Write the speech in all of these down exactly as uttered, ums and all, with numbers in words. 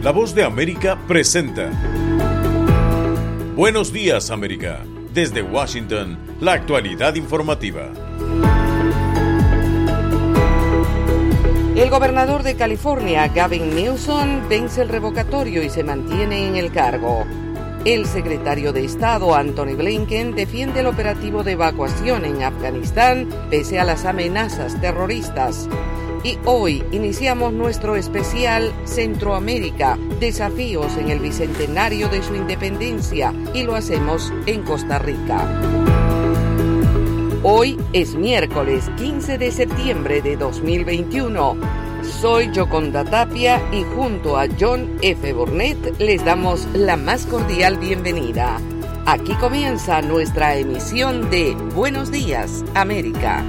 La Voz de América presenta Buenos Días, América. Desde Washington, la actualidad informativa. El gobernador de California, Gavin Newsom, vence el revocatorio y se mantiene en el cargo. El secretario de Estado, Antony Blinken, defiende el operativo de evacuación en Afganistán pese a las amenazas terroristas. Y hoy iniciamos nuestro especial Centroamérica, desafíos en el bicentenario de su independencia, y lo hacemos en Costa Rica. Hoy es miércoles quince de septiembre de dos mil veintiuno. Soy Yoconda Tapia y junto a John F. Burnett les damos la más cordial bienvenida. Aquí comienza nuestra emisión de Buenos Días, América.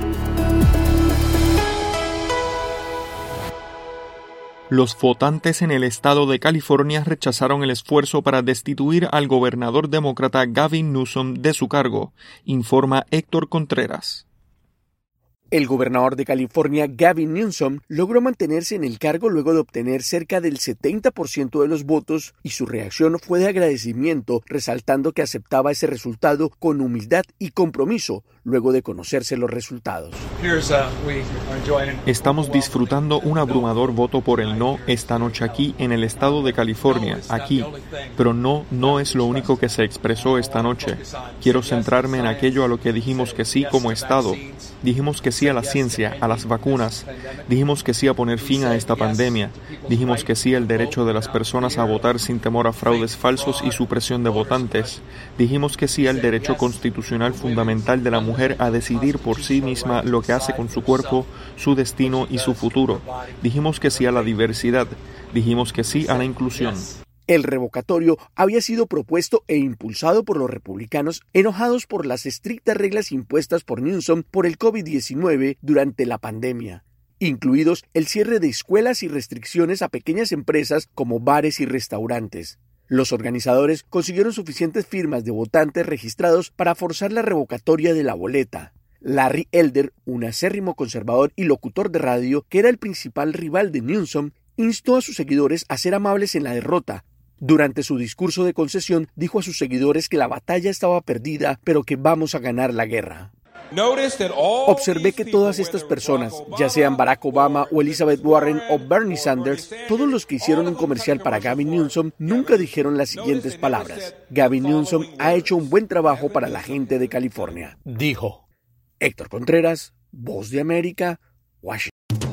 Los votantes en el estado de California rechazaron el esfuerzo para destituir al gobernador demócrata Gavin Newsom de su cargo, informa Héctor Contreras. El gobernador de California, Gavin Newsom, logró mantenerse en el cargo luego de obtener cerca del setenta por ciento de los votos y su reacción fue de agradecimiento, resaltando que aceptaba ese resultado con humildad y compromiso luego de conocerse los resultados. Estamos disfrutando un abrumador voto por el no esta noche aquí en el estado de California, aquí, pero no, no es lo único que se expresó esta noche. Quiero centrarme en aquello a lo que dijimos que sí como estado. Dijimos que sí a la ciencia, a las vacunas. Dijimos que sí a poner fin a esta pandemia. Dijimos que sí al derecho de las personas a votar sin temor a fraudes falsos y supresión de votantes. Dijimos que sí al derecho constitucional fundamental de la mujer a decidir por sí misma lo que hace con su cuerpo, su destino y su futuro. Dijimos que sí a la diversidad. Dijimos que sí a la inclusión. El revocatorio había sido propuesto e impulsado por los republicanos enojados por las estrictas reglas impuestas por Newsom por el covid diecinueve durante la pandemia, incluidos el cierre de escuelas y restricciones a pequeñas empresas como bares y restaurantes. Los organizadores consiguieron suficientes firmas de votantes registrados para forzar la revocatoria de la boleta. Larry Elder, un acérrimo conservador y locutor de radio que era el principal rival de Newsom, instó a sus seguidores a ser amables en la derrota. Durante su discurso de concesión, dijo a sus seguidores que la batalla estaba perdida, pero que vamos a ganar la guerra. Observé que todas estas personas, ya sean Barack Obama o Elizabeth Warren o Bernie Sanders, todos los que hicieron un comercial para Gavin Newsom nunca dijeron las siguientes palabras: Gavin Newsom ha hecho un buen trabajo para la gente de California, dijo. Héctor Contreras, Voz de América, Washington.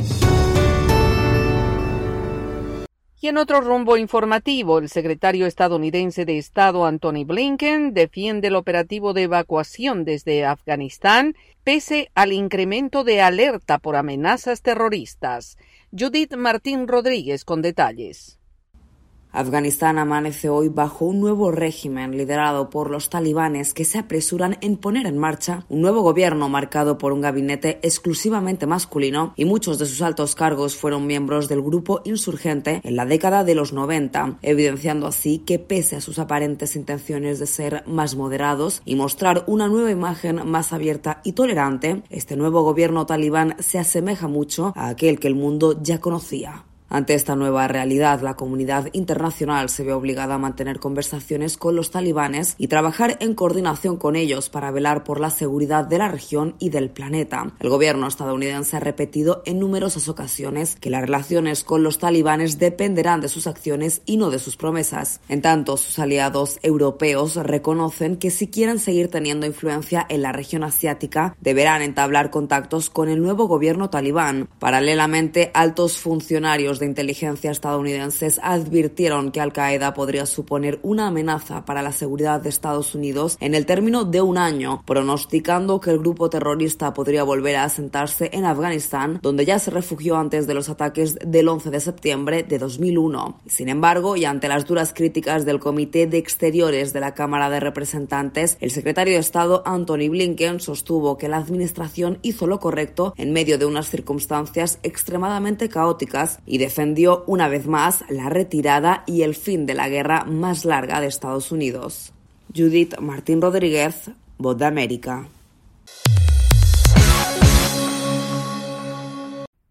Y en otro rumbo informativo, el secretario estadounidense de Estado Antony Blinken defiende el operativo de evacuación desde Afganistán pese al incremento de alerta por amenazas terroristas. Judith Martín Rodríguez con detalles. Afganistán amanece hoy bajo un nuevo régimen liderado por los talibanes que se apresuran en poner en marcha un nuevo gobierno marcado por un gabinete exclusivamente masculino y muchos de sus altos cargos fueron miembros del grupo insurgente en la década de los noventa, evidenciando así que pese a sus aparentes intenciones de ser más moderados y mostrar una nueva imagen más abierta y tolerante, este nuevo gobierno talibán se asemeja mucho a aquel que el mundo ya conocía. Ante esta nueva realidad, la comunidad internacional se ve obligada a mantener conversaciones con los talibanes y trabajar en coordinación con ellos para velar por la seguridad de la región y del planeta. El gobierno estadounidense ha repetido en numerosas ocasiones que las relaciones con los talibanes dependerán de sus acciones y no de sus promesas. En tanto, sus aliados europeos reconocen que si quieren seguir teniendo influencia en la región asiática, deberán entablar contactos con el nuevo gobierno talibán. Paralelamente, altos funcionarios de inteligencia estadounidenses advirtieron que Al-Qaeda podría suponer una amenaza para la seguridad de Estados Unidos en el término de un año, pronosticando que el grupo terrorista podría volver a asentarse en Afganistán, donde ya se refugió antes de los ataques del once de septiembre de dos mil uno. Sin embargo, y ante las duras críticas del Comité de Exteriores de la Cámara de Representantes, el secretario de Estado Antony Blinken sostuvo que la administración hizo lo correcto en medio de unas circunstancias extremadamente caóticas y de defendió una vez más la retirada y el fin de la guerra más larga de Estados Unidos. Judith Martín Rodríguez, Voz de América.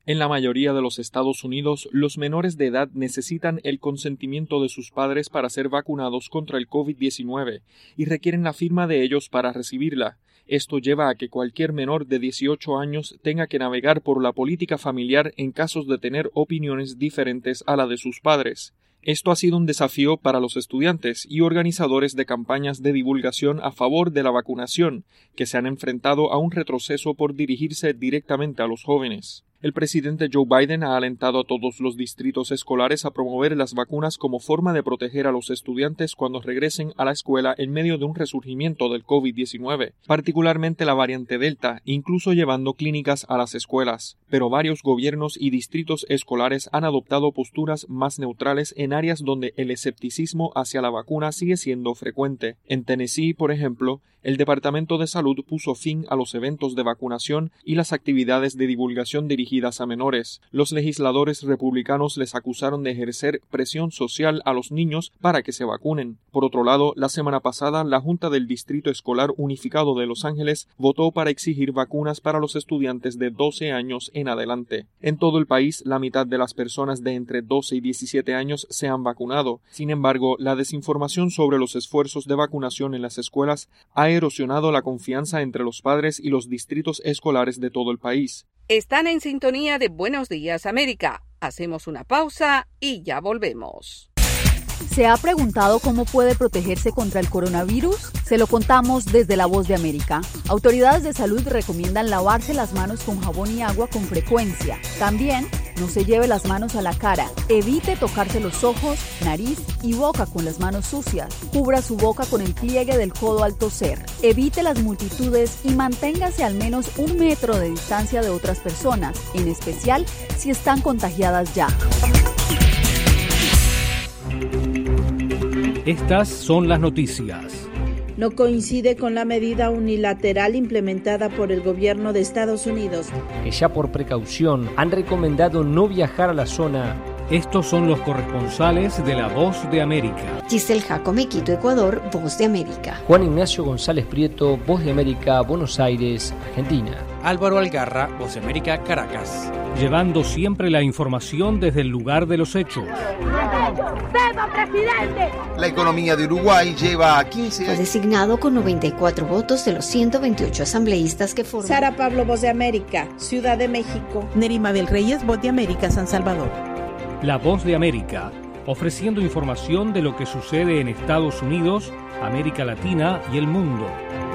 En la mayoría de los Estados Unidos, los menores de edad necesitan el consentimiento de sus padres para ser vacunados contra el COVID diecinueve y requieren la firma de ellos para recibirla. Esto lleva a que cualquier menor de dieciocho años tenga que navegar por la política familiar en casos de tener opiniones diferentes a la de sus padres. Esto ha sido un desafío para los estudiantes y organizadores de campañas de divulgación a favor de la vacunación, que se han enfrentado a un retroceso por dirigirse directamente a los jóvenes. El presidente Joe Biden ha alentado a todos los distritos escolares a promover las vacunas como forma de proteger a los estudiantes cuando regresen a la escuela en medio de un resurgimiento del COVID diecinueve, particularmente la variante Delta, incluso llevando clínicas a las escuelas. Pero varios gobiernos y distritos escolares han adoptado posturas más neutrales en áreas donde el escepticismo hacia la vacuna sigue siendo frecuente. En Tennessee, por ejemplo, el Departamento de Salud puso fin a los eventos de vacunación y las actividades de divulgación dirigidas a menores. Los legisladores republicanos les acusaron de ejercer presión social a los niños para que se vacunen. Por otro lado, la semana pasada, la Junta del Distrito Escolar Unificado de Los Ángeles votó para exigir vacunas para los estudiantes de doce años en adelante. En todo el país, la mitad de las personas de entre doce y diecisiete años se han vacunado. Sin embargo, la desinformación sobre los esfuerzos de vacunación en las escuelas ha erosionado la confianza entre los padres y los distritos escolares de todo el país. Están en sintonía de Buenos Días América. Hacemos una pausa y ya volvemos. ¿Se ha preguntado cómo puede protegerse contra el coronavirus? Se lo contamos desde La Voz de América. Autoridades de salud recomiendan lavarse las manos con jabón y agua con frecuencia. También, no se lleve las manos a la cara. Evite tocarse los ojos, nariz y boca con las manos sucias. Cubra su boca con el pliegue del codo al toser. Evite las multitudes y manténgase al menos un metro de distancia de otras personas, en especial si están contagiadas ya. Estas son las noticias. No coincide con la medida unilateral implementada por el gobierno de Estados Unidos, que ya por precaución han recomendado no viajar a la zona. Estos son los corresponsales de La Voz de América. Giselle Jacome, Quito, Ecuador, Voz de América. Juan Ignacio González Prieto, Voz de América, Buenos Aires, Argentina. Álvaro Algarra, Voz de América, Caracas. Llevando siempre la información desde el lugar de los hechos. ¡Viva, presidente! La economía de Uruguay lleva a quince años. Fue designado con noventa y cuatro votos de los ciento veintiocho asambleístas que forman. Sara Pablo, Voz de América, Ciudad de México. Nerima Bel Reyes, Voz de América, San Salvador. La Voz de América, ofreciendo información de lo que sucede en Estados Unidos, América Latina y el mundo.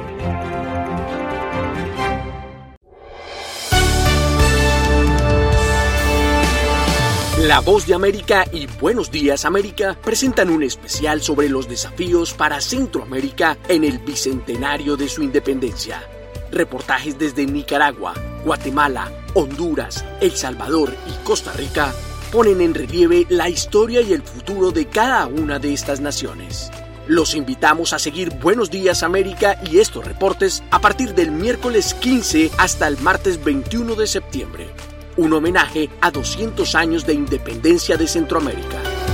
La Voz de América y Buenos Días América presentan un especial sobre los desafíos para Centroamérica en el bicentenario de su independencia. Reportajes desde Nicaragua, Guatemala, Honduras, El Salvador y Costa Rica ponen en relieve la historia y el futuro de cada una de estas naciones. Los invitamos a seguir Buenos Días América y estos reportes a partir del miércoles quince hasta el martes veintiuno de septiembre. Un homenaje a doscientos años de independencia de Centroamérica.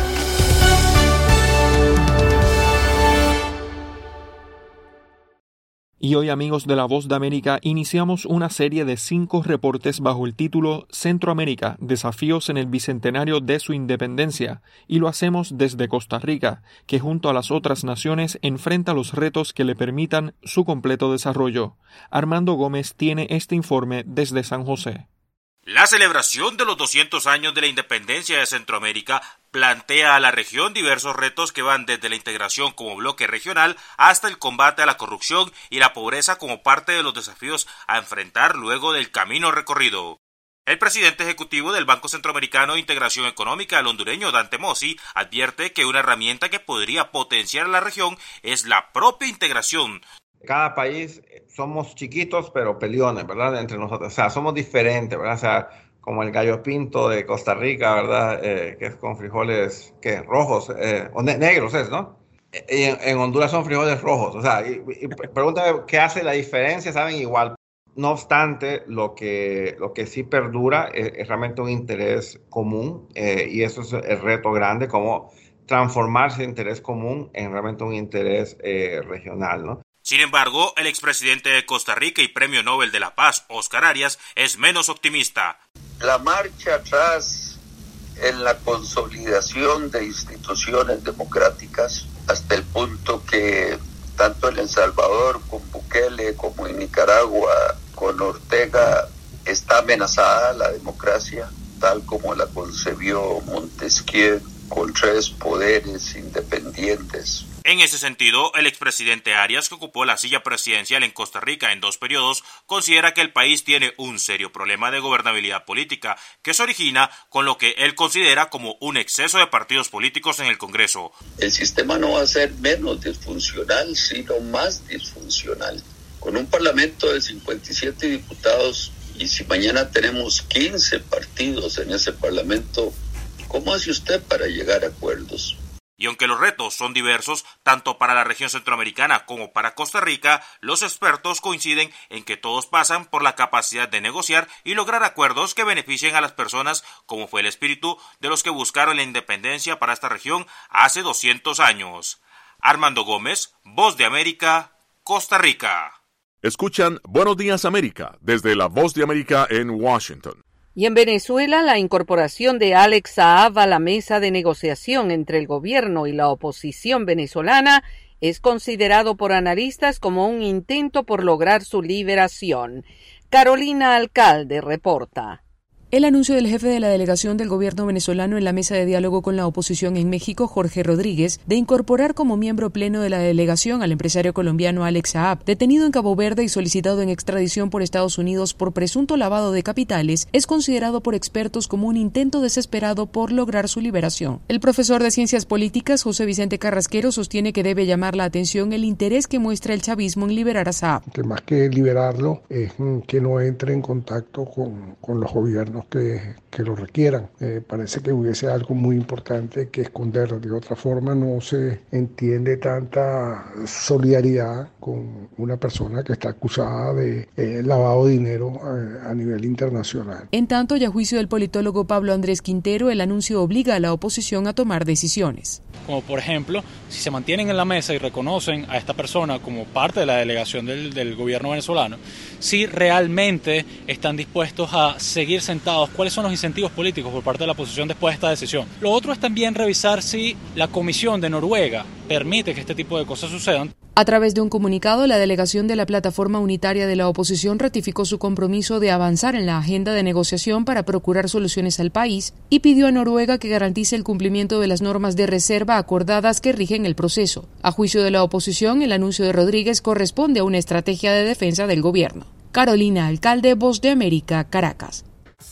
Y hoy, amigos de La Voz de América, iniciamos una serie de cinco reportes bajo el título Centroamérica, desafíos en el bicentenario de su independencia, y lo hacemos desde Costa Rica, que junto a las otras naciones enfrenta los retos que le permitan su completo desarrollo. Armando Gómez tiene este informe desde San José. La celebración de los doscientos años de la independencia de Centroamérica plantea a la región diversos retos que van desde la integración como bloque regional hasta el combate a la corrupción y la pobreza como parte de los desafíos a enfrentar luego del camino recorrido. El presidente ejecutivo del Banco Centroamericano de Integración Económica, el hondureño Dante Mossi, advierte que una herramienta que podría potenciar a la región es la propia integración. Cada país somos chiquitos pero peleones, ¿verdad? Entre nosotros, o sea, somos diferentes, ¿verdad? O sea, como el gallo pinto de Costa Rica, ¿verdad? Eh, que es con frijoles, ¿qué? Rojos, eh, o ne- negros es, ¿no? Y en, en Honduras son frijoles rojos, o sea, y, y pregúntame qué hace la diferencia, saben igual. No obstante, lo que, lo que sí perdura es, es realmente un interés común, eh, y eso es el reto grande, como transformarse de interés común en realmente un interés eh, regional, ¿no? Sin embargo, el expresidente de Costa Rica y Premio Nobel de la Paz, Oscar Arias, es menos optimista. La marcha atrás en la consolidación de instituciones democráticas, hasta el punto que tanto en El Salvador con Bukele como en Nicaragua con Ortega está amenazada la democracia, tal como la concebió Montesquieu, con tres poderes independientes. En ese sentido, el expresidente Arias, que ocupó la silla presidencial en Costa Rica en dos periodos, considera que el país tiene un serio problema de gobernabilidad política, que se origina con lo que él considera como un exceso de partidos políticos en el Congreso. El sistema no va a ser menos disfuncional, sino más disfuncional. Con un parlamento de cincuenta y siete diputados, y si mañana tenemos quince partidos en ese parlamento, ¿cómo hace usted para llegar a acuerdos? Y aunque los retos son diversos, tanto para la región centroamericana como para Costa Rica, los expertos coinciden en que todos pasan por la capacidad de negociar y lograr acuerdos que beneficien a las personas, como fue el espíritu de los que buscaron la independencia para esta región hace doscientos años. Armando Gómez, Voz de América, Costa Rica. Escuchan Buenos Días América, desde la Voz de América en Washington. Y en Venezuela, la incorporación de Alex Saab a la mesa de negociación entre el gobierno y la oposición venezolana es considerado por analistas como un intento por lograr su liberación. Carolina Alcalde reporta. El anuncio del jefe de la delegación del gobierno venezolano en la mesa de diálogo con la oposición en México, Jorge Rodríguez, de incorporar como miembro pleno de la delegación al empresario colombiano Alex Saab, detenido en Cabo Verde y solicitado en extradición por Estados Unidos por presunto lavado de capitales, es considerado por expertos como un intento desesperado por lograr su liberación. El profesor de Ciencias Políticas, José Vicente Carrasquero, sostiene que debe llamar la atención el interés que muestra el chavismo en liberar a Saab. Que más que liberarlo es que no entre en contacto con, con los gobiernos Que, que lo requieran. Eh, parece que hubiese algo muy importante que esconder. De otra forma no se entiende tanta solidaridad con una persona que está acusada de eh, lavado de dinero a, a nivel internacional. En tanto, y a juicio del politólogo Pablo Andrés Quintero, el anuncio obliga a la oposición a tomar decisiones. Como por ejemplo, si se mantienen en la mesa y reconocen a esta persona como parte de la delegación del, del gobierno venezolano, si realmente están dispuestos a seguir sentados, cuáles son los incentivos políticos por parte de la oposición después de esta decisión. Lo otro es también revisar si la Comisión de Noruega permite que este tipo de cosas sucedan. A través de un comunicado, la delegación de la Plataforma Unitaria de la Oposición ratificó su compromiso de avanzar en la agenda de negociación para procurar soluciones al país y pidió a Noruega que garantice el cumplimiento de las normas de reserva acordadas que rigen el proceso. A juicio de la oposición, el anuncio de Rodríguez corresponde a una estrategia de defensa del gobierno. Carolina Alcalde, Voz de América, Caracas.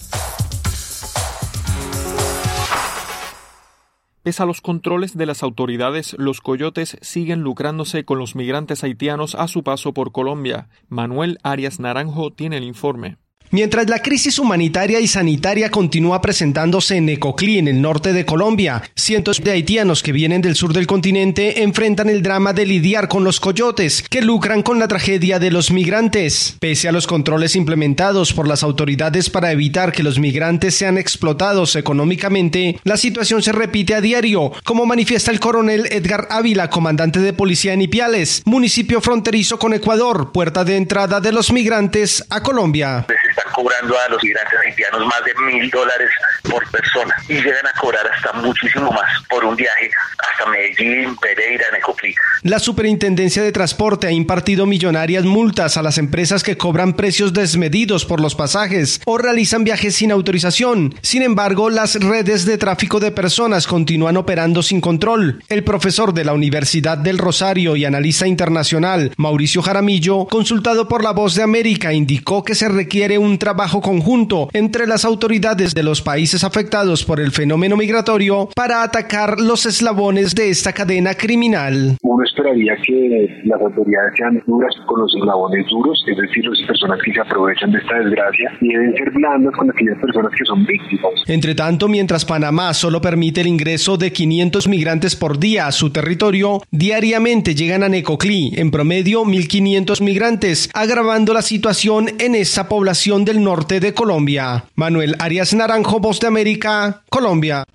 Pese a los controles de las autoridades, los coyotes siguen lucrándose con los migrantes haitianos a su paso por Colombia. Manuel Arias Naranjo tiene el informe. Mientras la crisis humanitaria y sanitaria continúa presentándose en Necoclí, en el norte de Colombia, cientos de haitianos que vienen del sur del continente enfrentan el drama de lidiar con los coyotes, que lucran con la tragedia de los migrantes. Pese a los controles implementados por las autoridades para evitar que los migrantes sean explotados económicamente, la situación se repite a diario, como manifiesta el coronel Edgar Ávila, comandante de policía en Ipiales, municipio fronterizo con Ecuador, puerta de entrada de los migrantes a Colombia. Están cobrando a los migrantes haitianos más de mil dólares por persona y llegan a cobrar hasta muchísimo más por un viaje hasta Medellín, Pereira, Necoclí. La Superintendencia de Transporte ha impartido millonarias multas a las empresas que cobran precios desmedidos por los pasajes o realizan viajes sin autorización. Sin embargo, las redes de tráfico de personas continúan operando sin control. El profesor de la Universidad del Rosario y analista internacional, Mauricio Jaramillo, consultado por La Voz de América, indicó que se requiere un trabajo conjunto entre las autoridades de los países afectados por el fenómeno migratorio para atacar los eslabones de esta cadena criminal. Uno esperaría que las autoridades sean duras con los eslabones duros, es decir, las personas que se aprovechan de esta desgracia, y deben ser blandas con aquellas personas que son víctimas. Entre tanto, mientras Panamá solo permite el ingreso de quinientos migrantes por día a su territorio, diariamente llegan a Necoclí, en promedio mil quinientos migrantes, agravando la situación en esa población del norte de Colombia. Manuel Arias Naranjo, Voz de América, Colombia.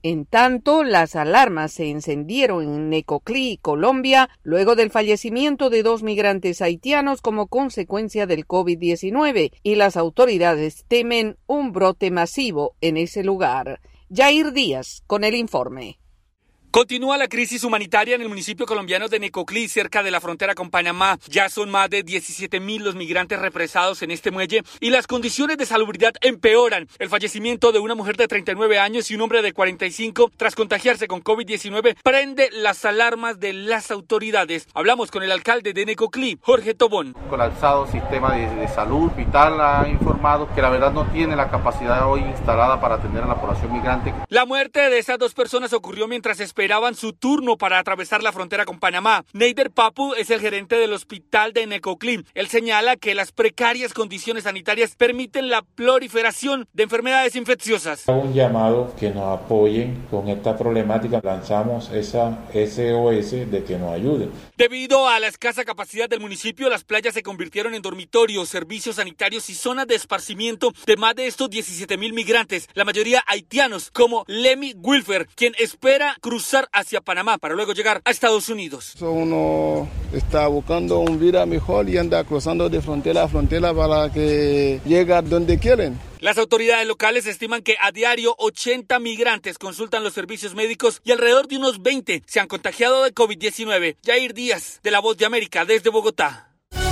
En tanto, las alarmas se encendieron en Necoclí, Colombia, luego del fallecimiento de dos migrantes haitianos como consecuencia del COVID diecinueve, y las autoridades temen un brote masivo en ese lugar. Yair Díaz con el informe. Continúa la crisis humanitaria en el municipio colombiano de Necoclí, cerca de la frontera con Panamá. Ya son más de diecisiete mil los migrantes represados en este muelle y las condiciones de salubridad empeoran. El fallecimiento de una mujer de treinta y nueve años y un hombre de cuarenta y cinco tras contagiarse con COVID diecinueve prende las alarmas de las autoridades. Hablamos con el alcalde de Necoclí, Jorge Tobón. Colapsado sistema de, de salud, Vital ha informado que la verdad no tiene la capacidad hoy instalada para atender a la población migrante. La muerte de esas dos personas ocurrió mientras esperaban esperaban su turno para atravesar la frontera con Panamá. Neider Papu es el gerente del hospital de Necoclí. Él señala que las precarias condiciones sanitarias permiten la proliferación de enfermedades infecciosas. Un llamado que nos apoyen con esta problemática. Lanzamos esa S O S de que nos ayuden. Debido a la escasa capacidad del municipio, las playas se convirtieron en dormitorios, servicios sanitarios y zonas de esparcimiento de más de estos diecisiete mil migrantes, la mayoría haitianos, como Lemmy Wilfer, quien espera cruzar hacia Panamá para luego llegar a Estados Unidos. Uno está buscando un vida mejor y anda cruzando de frontera a frontera para que llegue a donde quieren. Las autoridades locales estiman que a diario ochenta migrantes consultan los servicios médicos y alrededor de unos veinte se han contagiado de COVID diecinueve. Yair Díaz, de La Voz de América, desde Bogotá.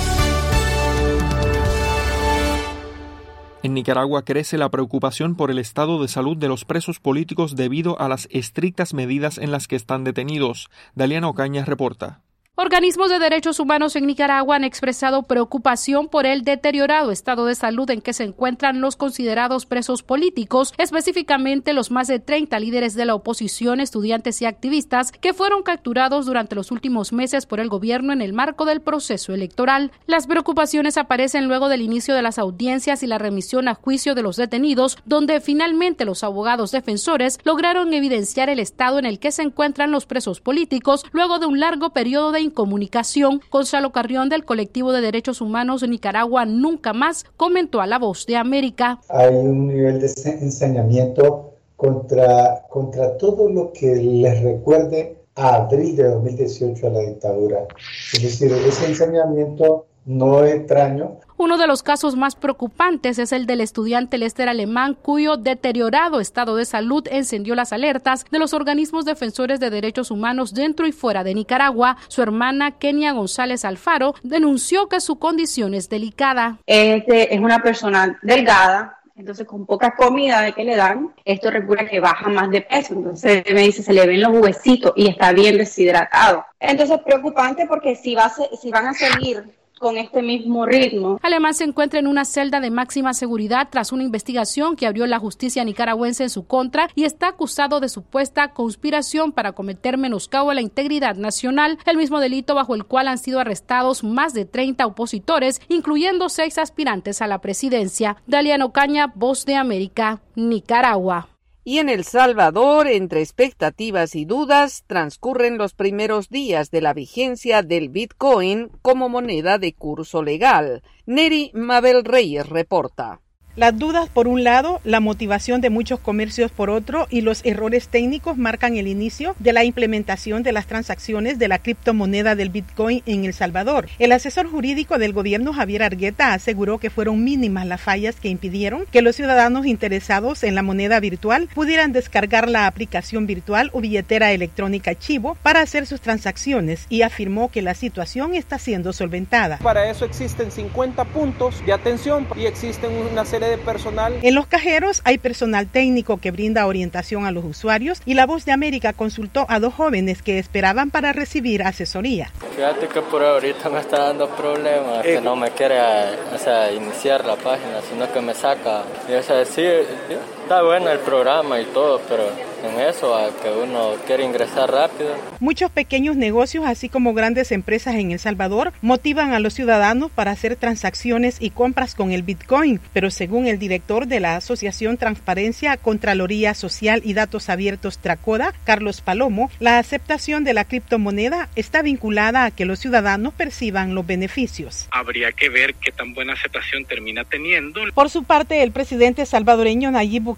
En Nicaragua crece la preocupación por el estado de salud de los presos políticos debido a las estrictas medidas en las que están detenidos. Daliana Ocaña reporta. Organismos de derechos humanos en Nicaragua han expresado preocupación por el deteriorado estado de salud en que se encuentran los considerados presos políticos, específicamente los más de treinta líderes de la oposición, estudiantes y activistas que fueron capturados durante los últimos meses por el gobierno en el marco del proceso electoral. Las preocupaciones aparecen luego del inicio de las audiencias y la remisión a juicio de los detenidos, donde finalmente los abogados defensores lograron evidenciar el estado en el que se encuentran los presos políticos luego de un largo periodo de incomunicación. Gonzalo Carrión, del colectivo de derechos humanos de Nicaragua Nunca Más, comentó a La Voz de América. Hay un nivel de ensañamiento contra, contra todo lo que les recuerde a abril de dos mil dieciocho a la dictadura. Es decir, ese ensañamiento no es extraño. Uno de los casos más preocupantes es el del estudiante Lester Alemán, cuyo deteriorado estado de salud encendió las alertas de los organismos defensores de derechos humanos dentro y fuera de Nicaragua. Su hermana, Kenia González Alfaro, denunció que su condición es delicada. Este es una persona delgada, entonces con poca comida de que le dan, esto recuerda que baja más de peso. Entonces me dice, se le ven los huesitos y está bien deshidratado. Entonces es preocupante porque si, va a ser, si van a seguir con este mismo ritmo. Alemán se encuentra en una celda de máxima seguridad tras una investigación que abrió la justicia nicaragüense en su contra y está acusado de supuesta conspiración para cometer menoscabo a la integridad nacional, el mismo delito bajo el cual han sido arrestados más de treinta opositores, incluyendo seis aspirantes a la presidencia. Daliana Ocaña, Voz de América, Nicaragua. Y en El Salvador, entre expectativas y dudas, transcurren los primeros días de la vigencia del Bitcoin como moneda de curso legal. Neri Mabel Reyes reporta. Las dudas por un lado, la motivación de muchos comercios por otro y los errores técnicos marcan el inicio de la implementación de las transacciones de la criptomoneda del Bitcoin en El Salvador. El asesor jurídico del gobierno, Javier Argueta, aseguró que fueron mínimas las fallas que impidieron que los ciudadanos interesados en la moneda virtual pudieran descargar la aplicación virtual o billetera electrónica Chivo para hacer sus transacciones, y afirmó que la situación está siendo solventada. Para eso existen cincuenta puntos de atención y existen una serie de personal. En los cajeros hay personal técnico que brinda orientación a los usuarios, y La Voz de América consultó a dos jóvenes que esperaban para recibir asesoría. Fíjate que por ahorita me está dando problemas, eh. que no me quiere, o sea, iniciar la página, sino que me saca. Y, o sea, sí, está bueno el programa y todo, pero en eso, a que uno quiere ingresar rápido. Muchos pequeños negocios, así como grandes empresas en El Salvador, motivan a los ciudadanos para hacer transacciones y compras con el Bitcoin, pero según el director de la Asociación Transparencia, Contraloría Social y Datos Abiertos Tracoda, Carlos Palomo, la aceptación de la criptomoneda está vinculada a que los ciudadanos perciban los beneficios. Habría que ver qué tan buena aceptación termina teniendo. Por su parte, el presidente salvadoreño Nayib Bukele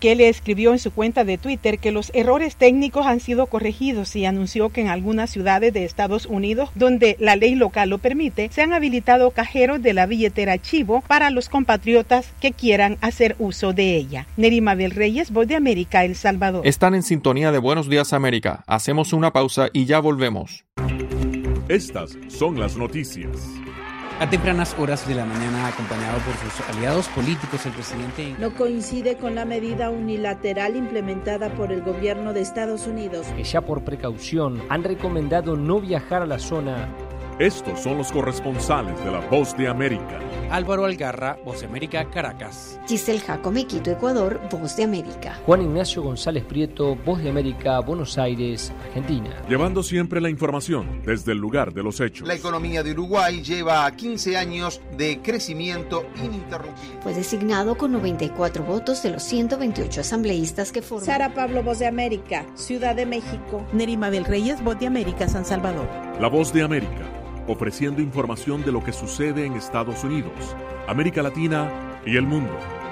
Bukele escribió en su cuenta de Twitter que los errores técnicos han sido corregidos y anunció que en algunas ciudades de Estados Unidos, donde la ley local lo permite, se han habilitado cajeros de la billetera Chivo para los compatriotas que quieran hacer uso de ella. Neri Mabel Reyes, Voz de América, El Salvador. Están en sintonía de Buenos Días América. Hacemos una pausa y ya volvemos. Estas son las noticias. A tempranas horas de la mañana, acompañado por sus aliados políticos, el presidente no coincide con la medida unilateral implementada por el gobierno de Estados Unidos, que ya por precaución han recomendado no viajar a la zona. Estos son los corresponsales de La Voz de América. Álvaro Algarra, Voz de América, Caracas. Giselle Jacome, Quito, Ecuador, Voz de América. Juan Ignacio González Prieto, Voz de América, Buenos Aires, Argentina. Llevando siempre la información desde el lugar de los hechos. La economía de Uruguay lleva quince años de crecimiento ininterrumpido. Fue designado con noventa y cuatro votos de los ciento veintiocho asambleístas que forman. Sara Pablo, Voz de América, Ciudad de México. Neri Mabel Reyes, Voz de América, San Salvador. La Voz de América, ofreciendo información de lo que sucede en Estados Unidos, América Latina y el mundo.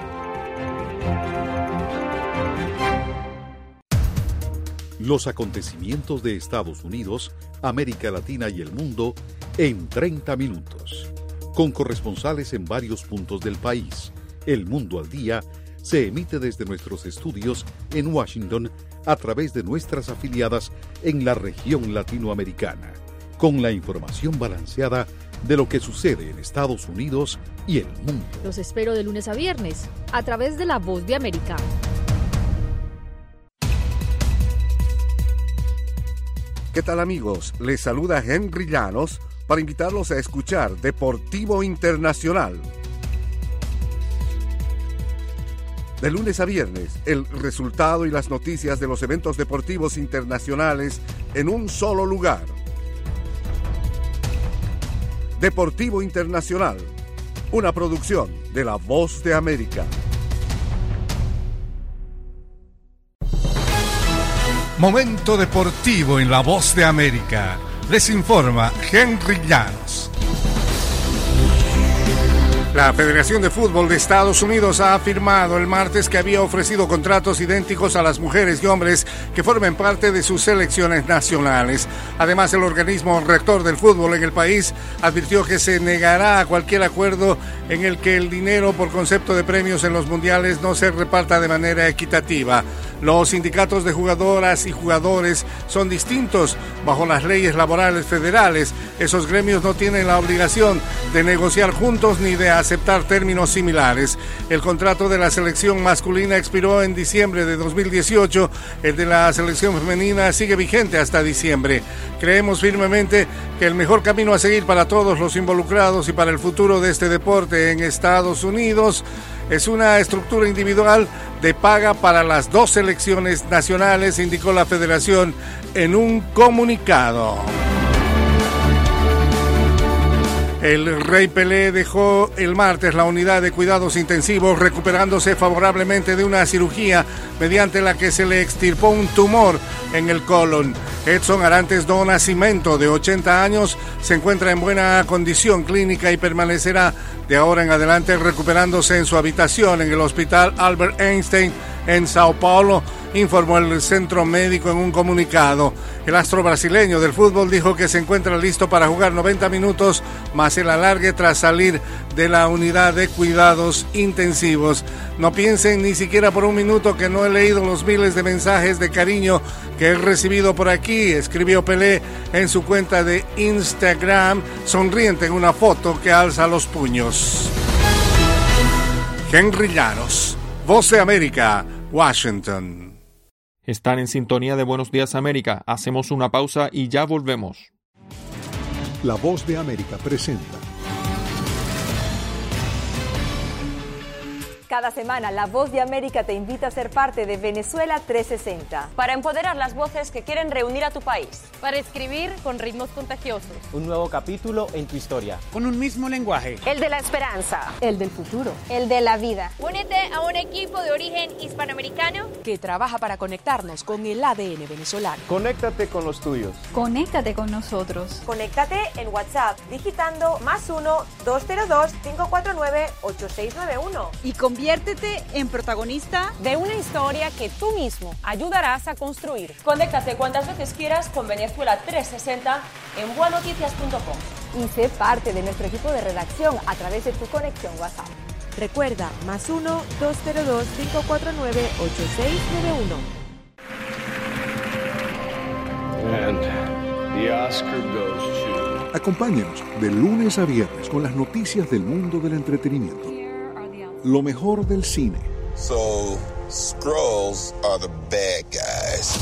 Los acontecimientos de Estados Unidos, América Latina y el mundo en treinta minutos. Con corresponsales en varios puntos del país. El Mundo al Día se emite desde nuestros estudios en Washington a través de nuestras afiliadas en la región latinoamericana, con la información balanceada de lo que sucede en Estados Unidos y el mundo. Los espero de lunes a viernes, a través de La Voz de América. ¿Qué tal, amigos? Les saluda Henry Llanos para invitarlos a escuchar Deportivo Internacional. De lunes a viernes, el resultado y las noticias de los eventos deportivos internacionales en un solo lugar. Deportivo Internacional, una producción de La Voz de América. Momento deportivo en La Voz de América. Les informa Henry Llanos. La Federación de Fútbol de Estados Unidos ha afirmado el martes que había ofrecido contratos idénticos a las mujeres y hombres que formen parte de sus selecciones nacionales. Además, el organismo rector del fútbol en el país advirtió que se negará a cualquier acuerdo en el que el dinero por concepto de premios en los mundiales no se reparta de manera equitativa. Los sindicatos de jugadoras y jugadores son distintos bajo las leyes laborales federales. Esos gremios no tienen la obligación de negociar juntos ni de aceptar términos similares. El contrato de la selección masculina expiró en diciembre de dos mil dieciocho. El de la selección femenina sigue vigente hasta diciembre. Creemos firmemente que el mejor camino a seguir para todos los involucrados y para el futuro de este deporte en Estados Unidos es una estructura individual de paga para las dos selecciones nacionales, indicó la federación en un comunicado. El Rey Pelé dejó el martes la unidad de cuidados intensivos recuperándose favorablemente de una cirugía mediante la que se le extirpó un tumor en el colon. Edson Arantes do Nascimento, de ochenta años, se encuentra en buena condición clínica y permanecerá de ahora en adelante recuperándose en su habitación en el Hospital Albert Einstein en Sao Paulo, informó el centro médico en un comunicado. El astro brasileño del fútbol dijo que se encuentra listo para jugar noventa minutos más el alargue tras salir de la unidad de cuidados intensivos. No piensen ni siquiera por un minuto que no he leído los miles de mensajes de cariño que he recibido por aquí, escribió Pelé en su cuenta de Instagram, sonriente en una foto que alza los puños. Henry Llanos, Voz de América, Washington. Están en sintonía de Buenos Días América. Hacemos una pausa y ya volvemos. La Voz de América presenta. Cada semana, La Voz de América te invita a ser parte de Venezuela trescientos sesenta. Para empoderar las voces que quieren reunir a tu país. Para escribir con ritmos contagiosos. Un nuevo capítulo en tu historia. Con un mismo lenguaje. El de la esperanza. El del futuro. El de la vida. Únete a un equipo de origen hispanoamericano que trabaja para conectarnos con el A D N venezolano. Conéctate con los tuyos. Conéctate con nosotros. Conéctate en WhatsApp digitando más uno dos cero dos cinco cuatro nueve ocho seis nueve uno. Y convierte Conviértete en protagonista de una historia que tú mismo ayudarás a construir. Conéctate cuantas veces quieras con Venezuela trescientos sesenta en boa noticias punto com. y sé parte de nuestro equipo de redacción a través de tu conexión WhatsApp. Recuerda, más uno, dos cero dos, cinco cuatro nueve, ocho seis nueve uno. And the Oscar goes to... Acompáñenos de lunes a viernes con las noticias del mundo del entretenimiento. Lo mejor del cine. So, Skrulls are the bad guys.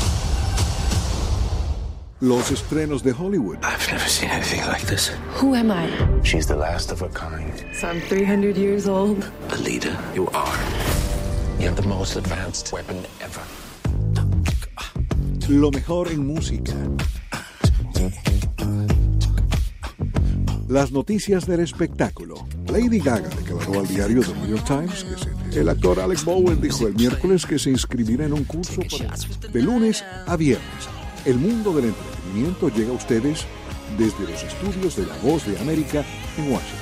Los estrenos de Hollywood. I've never seen anything like this. Who am I? She's the last of her kind. So I'm three hundred years old. The leader you are. You have the most advanced weapon ever. Lo mejor en música. Las noticias del espectáculo. Lady Gaga declaró al diario The New York Times que se... El actor Alec Baldwin dijo el miércoles que se inscribirá en un curso para... de lunes a viernes. El mundo del entretenimiento llega a ustedes desde los estudios de La Voz de América en Washington.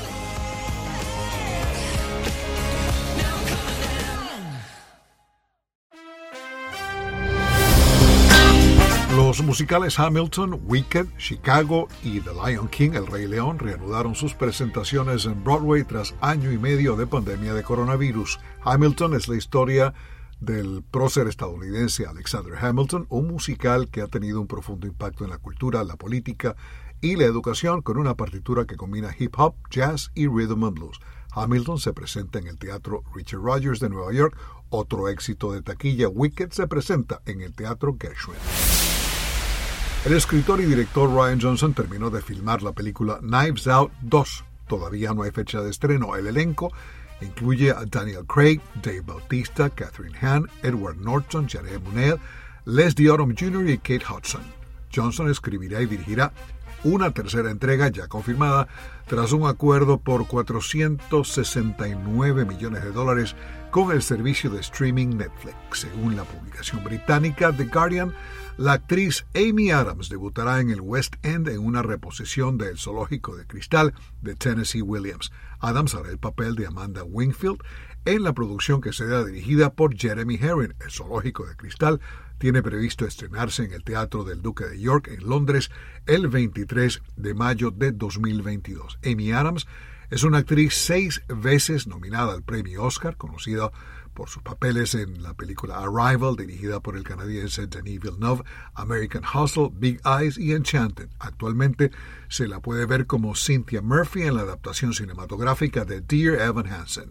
Los musicales Hamilton, Wicked, Chicago y The Lion King, El Rey León, reanudaron sus presentaciones en Broadway tras año y medio de pandemia de coronavirus. Hamilton es la historia del prócer estadounidense Alexander Hamilton, un musical que ha tenido un profundo impacto en la cultura, la política y la educación, con una partitura que combina hip hop, jazz y rhythm and blues. Hamilton se presenta en el Teatro Richard Rodgers de Nueva York. Otro éxito de taquilla, Wicked, se presenta en el Teatro Gershwin. El escritor y director Rian Johnson terminó de filmar la película Knives Out dos. Todavía no hay fecha de estreno. El elenco incluye a Daniel Craig, Dave Bautista, Catherine Hahn, Edward Norton, Janelle Monáe, Leslie Odom junior y Kate Hudson. Johnson escribirá y dirigirá una tercera entrega ya confirmada tras un acuerdo por cuatrocientos sesenta y nueve millones de dólares con el servicio de streaming Netflix. Según la publicación británica The Guardian, la actriz Amy Adams debutará en el West End en una reposición de El Zoológico de Cristal de Tennessee Williams. Adams hará el papel de Amanda Wingfield en la producción, que será dirigida por Jeremy Herrin. El Zoológico de Cristal tiene previsto estrenarse en el Teatro del Duque de York en Londres el veintitrés de mayo de dos mil veintidós. Amy Adams es una actriz seis veces nominada al premio Oscar, conocida por sus papeles en la película Arrival, dirigida por el canadiense Denis Villeneuve, American Hustle, Big Eyes y Enchanted. Actualmente se la puede ver como Cynthia Murphy en la adaptación cinematográfica de Dear Evan Hansen.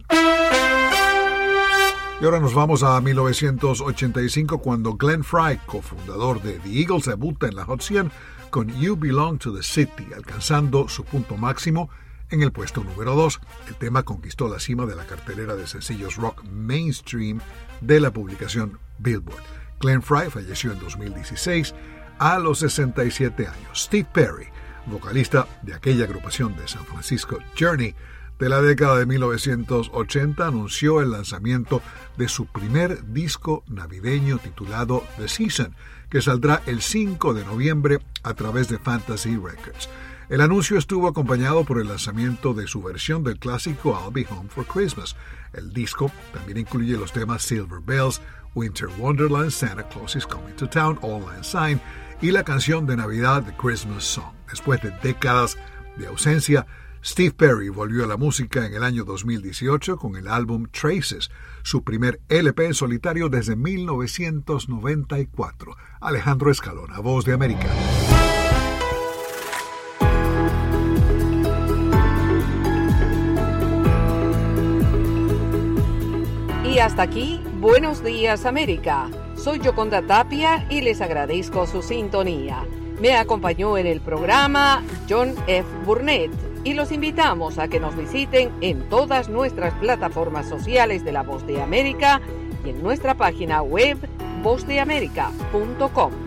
Y ahora nos vamos a mil novecientos ochenta y cinco, cuando Glenn Frey, cofundador de The Eagles, debuta en la Hot cien con You Belong to the City, alcanzando su punto máximo en el puesto número dos. El tema conquistó la cima de la cartelera de sencillos rock mainstream de la publicación Billboard. Glenn Frey falleció en dos mil dieciséis a los sesenta y siete años. Steve Perry, vocalista de aquella agrupación de San Francisco Journey de la década de mil novecientos ochenta, anunció el lanzamiento de su primer disco navideño titulado The Season, que saldrá el cinco de noviembre a través de Fantasy Records. El anuncio estuvo acompañado por el lanzamiento de su versión del clásico I'll Be Home for Christmas. El disco también incluye los temas Silver Bells, Winter Wonderland, Santa Claus is Coming to Town, Auld Lang Syne y la canción de Navidad The Christmas Song. Después de décadas de ausencia, Steve Perry volvió a la música en el año dos mil dieciocho con el álbum Traces, su primer L P en solitario desde mil novecientos noventa y cuatro. Alejandro Escalona, Voz de América. Y hasta aquí, Buenos Días América. Soy Yoconda Tapia y les agradezco su sintonía. Me acompañó en el programa John F. Burnett y los invitamos a que nos visiten en todas nuestras plataformas sociales de La Voz de América y en nuestra página web voz de américa punto com.